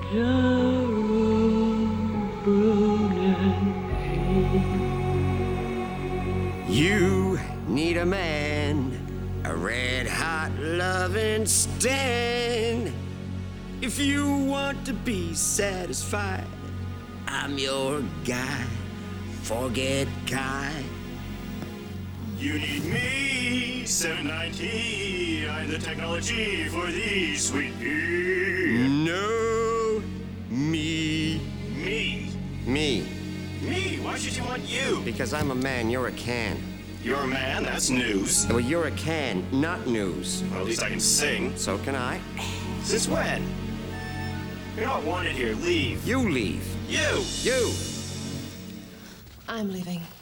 You need a man, a red-hot loving stand. If you want to be satisfied, I'm your guy. Forget Kai. You need me, 790. I'm the technology for these sweet peas. No, me. Me? Me. Me? Why should you want you? Because I'm a man, you're a can. You're a man? That's news. Well, you're a can, not news. Well, at least I can sing. So can I. Since when? You're not wanted here. Leave. You leave. You! You! I'm leaving.